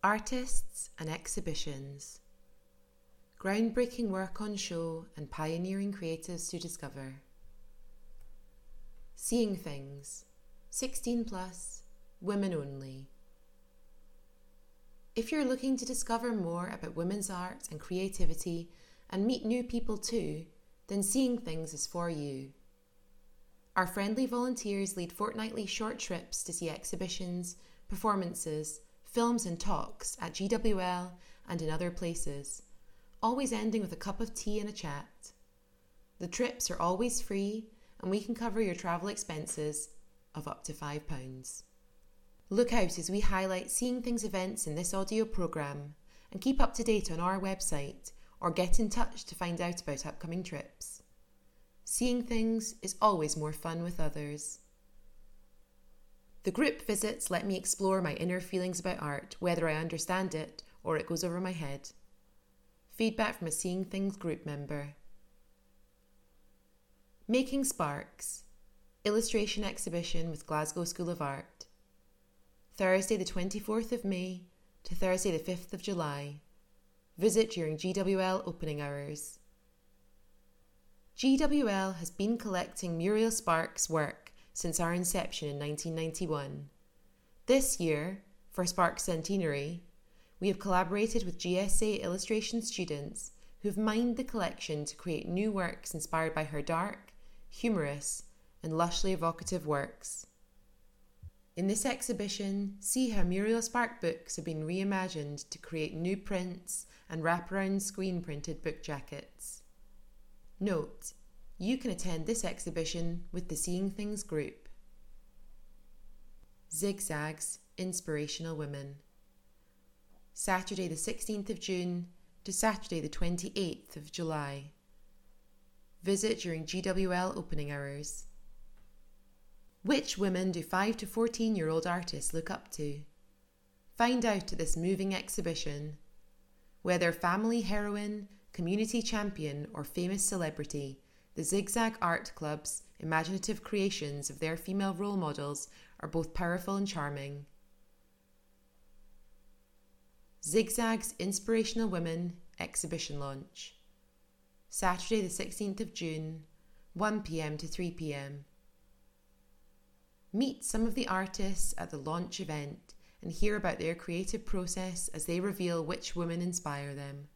Artists and exhibitions. Groundbreaking work on show and pioneering creatives to discover. Seeing Things, 16 plus, women only. If you're looking to discover more about women's art and creativity and meet new people too, then Seeing Things is for you. Our friendly volunteers lead fortnightly short trips to see exhibitions, performances, films and talks at GWL and in other places, always ending with a cup of tea and a chat. The trips are always free and we can cover your travel expenses of up to £5. Look out as we highlight Seeing Things events in this audio programme and keep up to date on our website or get in touch to find out about upcoming trips. Seeing Things is always more fun with others. The group visits let me explore my inner feelings about art, whether I understand it or it goes over my head. Feedback from a Seeing Things group member. Making Sparks, illustration exhibition with Glasgow School of Art. Thursday the 24th of May to Thursday the 5th of July. Visit during GWL opening hours. GWL has been collecting Muriel Sparks' work since our inception in 1991. This year, for Sparks Centenary, we have collaborated with GSA illustration students who have mined the collection to create new works inspired by her dark, humorous, and lushly evocative works. In this exhibition, see how Muriel Spark books have been reimagined to create new prints and wraparound screen-printed book jackets. Note: you can attend this exhibition with the Seeing Things group. Zigzags, Inspirational Women. Saturday the 16th of June to Saturday the 28th of July. Visit during GWL opening hours. Which women do 5 to 14-year-old artists look up to? Find out at this moving exhibition. Whether family heroine, community champion or famous celebrity, the Zigzag Art Club's imaginative creations of their female role models are both powerful and charming. Zigzag's Inspirational Women exhibition launch. Saturday the 16th of June, 1 p.m. to 3 p.m. Meet some of the artists at the launch event and hear about their creative process as they reveal which women inspire them.